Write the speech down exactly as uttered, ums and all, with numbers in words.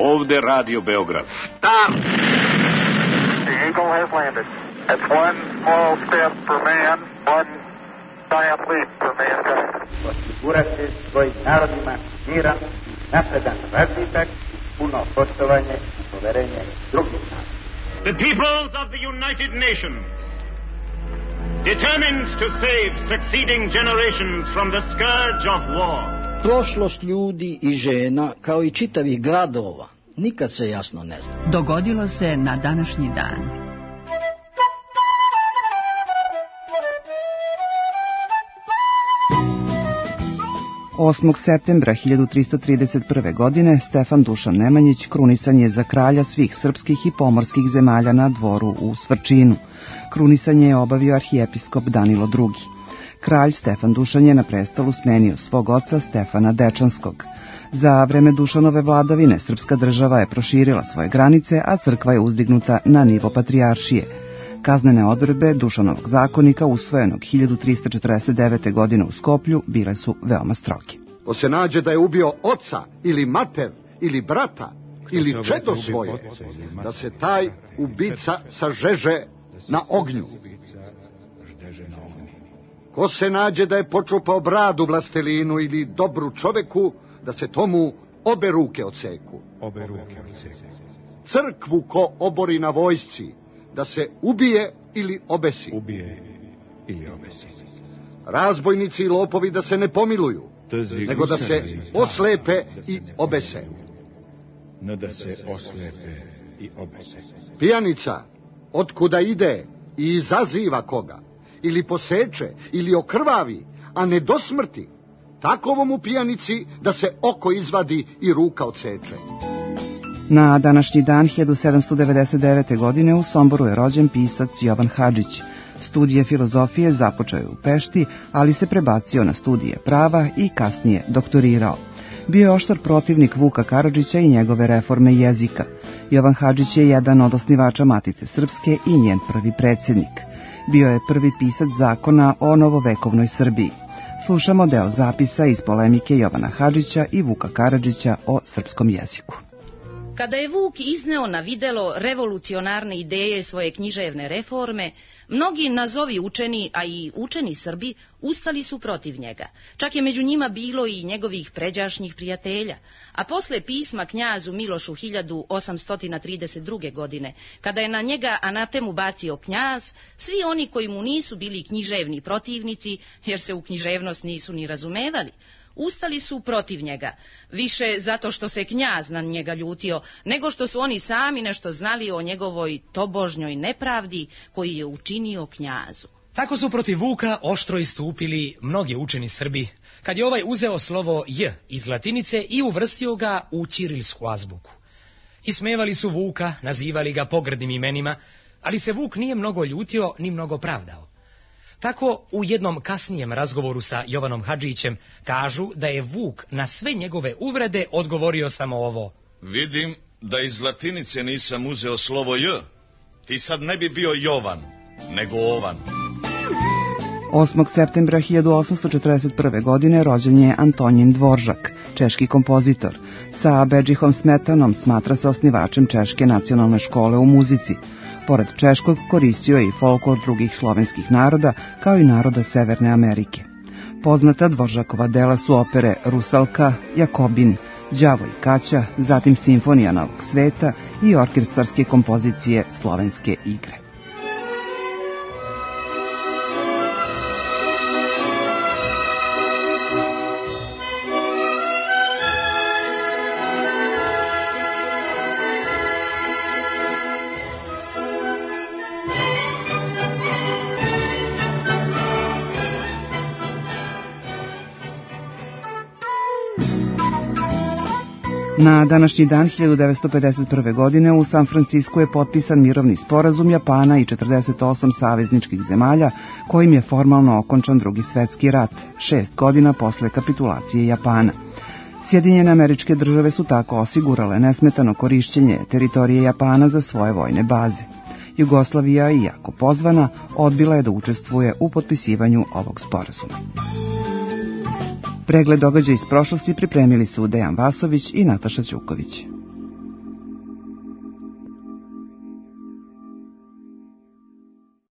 Ovde Radio Beograd. Stop! The Eagle has landed. That's one small step for man, one giant leap for mankind. Osigurati svojim narodima miran, napredan razvitak i puno poštovanje i poverenje drugih naroda. The peoples of the United Nations, determined to save succeeding generations from the scourge of war. Prošlost ljudi i žena, kao i čitavih gradova, nikad se jasno ne zna. Dogodilo se na današnji dan. osmog septembra hiljadu tristo trideset prve. godine Stefan Dušan Nemanjić krunisan je za kralja svih srpskih i pomorskih zemalja na dvoru u Svrčinu. Krunisanje je obavio arhijepiskop Danilo drugi. Kralj Stefan Dušan je na prestolu smenio svog oca Stefana Dečanskog. Za vreme Dušanove vladavine srpska država je proširila svoje granice, a crkva je uzdignuta na nivo patrijaršije. Kaznene odredbe Dušanovog zakonika, usvojenog hiljadu tristo četrdeset devete. godine u Skoplju, bile su veoma stroge. Ko se nađe da je ubio oca ili mater ili brata ili čedo svoje, da se taj ubica sažeže na ognju. Ko se nađe da je počupao bradu vlastelinu ili dobru čoveku, da se tomu obe ruke odseku. Obe ruke odseku. Crkvu ko obori na vojsci, da se ubije ili obesi. Ubije ili obesi. Razbojnici i lopovi da se ne pomiluju, nego da se oslepe i obese. Ne da se oslepe i obese. Pijanica, otkuda ide i izaziva koga, ili poseče, ili okrvavi, a ne do smrti, takovom u pijanici da se oko izvadi i ruka odseče. Na današnji dan hiljadu sedamsto devedeset devete. godine u Somboru je rođen pisac Jovan Hadžić. Studije filozofije započeo je u Pešti, ali se prebacio na studije prava i kasnije doktorirao. Bio je oštar protivnik Vuka Karadžića i njegove reforme jezika. Jovan Hadžić je jedan od osnivača Matice Srpske i njen prvi predsjednik. Bio je prvi pisac zakona o novovekovnoj Srbiji. Slušamo deo zapisa iz polemike Jovana Hadžića i Vuka Karadžića o srpskom jeziku. Kada je Vuk izneo na videlo revolucionarne ideje svoje književne reforme, mnogi nazovi učeni, a i učeni Srbi, ustali su protiv njega. Čak je među njima bilo i njegovih pređašnjih prijatelja. A posle pisma knjazu Milošu hiljadu osamsto trideset druge. godine, kada je na njega anatemu bacio knjaz, svi oni koji mu nisu bili književni protivnici, jer se u književnost nisu ni razumevali, ustali su protiv njega, više zato što se knjaz na njega ljutio, nego što su oni sami nešto znali o njegovoj tobožnjoj nepravdi koji je učinio knjazu. Tako su protiv Vuka oštro istupili mnogi učeni Srbi, kad je ovaj uzeo slovo J iz latinice i uvrstio ga u ćirilsku azbuku. Ismevali su Vuka, nazivali ga pogrdnim imenima, ali se Vuk nije mnogo ljutio ni mnogo pravdao. Tako u jednom kasnijem razgovoru sa Jovanom Hadžićem kažu da je Vuk na sve njegove uvrede odgovorio samo ovo: Vidim da iz latinice nisam uzeo slovo J. Ti sad ne bi bio Jovan, nego Ovan. osmog septembra hiljadu osamsto četrdeset prve. godine rođen je Antonin Dvoržak, češki kompozitor. Sa Bedžihom Smetanom smatra se osnivačem Češke nacionalne škole u muzici. Pored češkog koristio je i folklor drugih slovenskih naroda, kao i naroda Severne Amerike. Poznata Dvoržakova dela su opere Rusalka, Jakobin, Đavo i Kaća, zatim Simfonija Novog sveta i orkestarske kompozicije Slovenske igre. Na današnji dan hiljadu devetsto pedeset prve. godine u San Francisku je potpisan mirovni sporazum Japana i četrdeset osam savezničkih zemalja, kojim je formalno okončan Drugi svjetski rat, šest godina posle kapitulacije Japana. Sjedinjene Američke Države su tako osigurale nesmetano korišćenje teritorije Japana za svoje vojne baze. Jugoslavija, iako pozvana, odbila je da učestvuje u potpisivanju ovog sporazuma. Pregled događaja iz prošlosti pripremili su Dejan Vasović i Nataša Ćuković.